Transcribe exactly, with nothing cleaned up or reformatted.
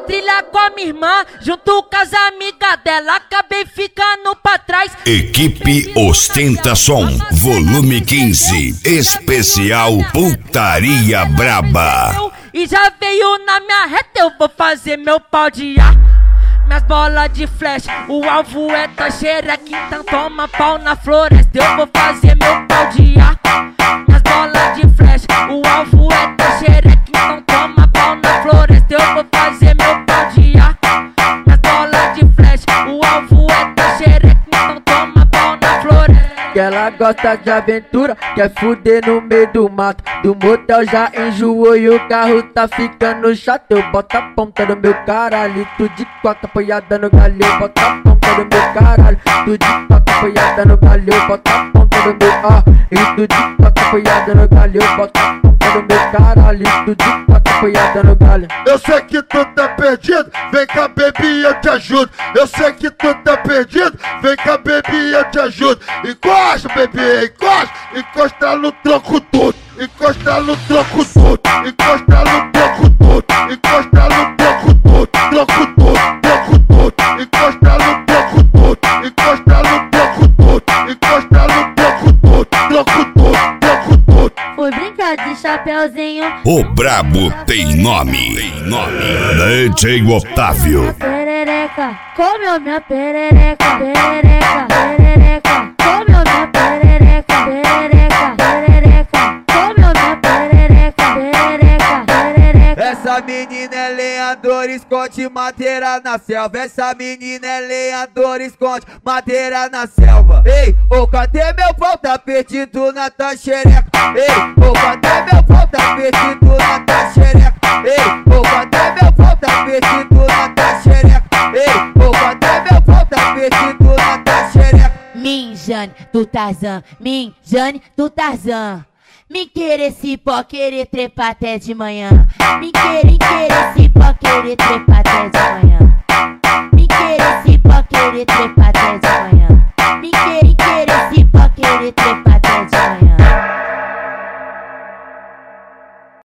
trilha com a minha irmã, junto com as amigas dela, acabei ficando pra trás. Equipe Ostenta Som, volume quinze, especial Putaria Braba. E já veio na minha reta, eu vou fazer meu pau de ar. Minhas bolas de flash, o alvo é taxereca, então toma pau na floresta. Eu vou fazer meu pau de ar. Minhas bolas de flash, o alvo é taxereca, então toma pau na floresta. Eu vou fazer meu pau de ar. Minhas bolas de flash, o alvo é taxereca, então toma pau na floresta. Que ela gosta de aventura, quer fuder no meio do mato. Do motel já enjoou e o carro tá ficando chato. Eu boto a ponta do meu caralho, tu de quatro apoiada no galho. Eu boto a ponta do meu caralho, tu de quatro apoiada no galho. Eu boto a ponta do meu ah, e tu de quatro apoiada no galho. Eu boto a ponta do meu caralho, tu de quatro apoiada no galho. Eu sei que tu tá perdido, vem cá baby eu te ajudo. Eu sei que tu tá perdido, vem cá baby eu te ajudo. Encosta baby, encosta, encosta no tronco tudo. Encosta no tronco tudo, encosta no tronco tudo, encosta no tronco tudo, tronco tudo, tronco tudo, encosta no tronco tudo, encosta no tronco tudo, encosta no tronco tudo, tronco tudo, tronco tudo. Fui brincar de chapeuzinho. O brabo tem nome, tem nome. D J Otávio. Perereca, comeu minha perereca, perereca, perereca, comeu minha perereca, perereca, perereca, comeu minha perereca, perereca, perereca. Essa menina é lenhadora, esconde madeira na selva. Essa menina é lenhadora, esconde madeira na selva. Ei, ô, cadê meu pau? Tá perdido na taxereca. Ei, ô, cadê meu pau? Tá perdido na taxereca. Ei, ô, cadê meu pau? Tá perdido na taxereca. Ei, ô, cadê meu pau? Tá perdido na taxereca. Minjane do Tarzan, Minjane do Tarzan. Me querer se pó, querer trepar até de manhã. Me querer, querer se pó, querer trepar até de manhã. Me querer se pó, querer trepar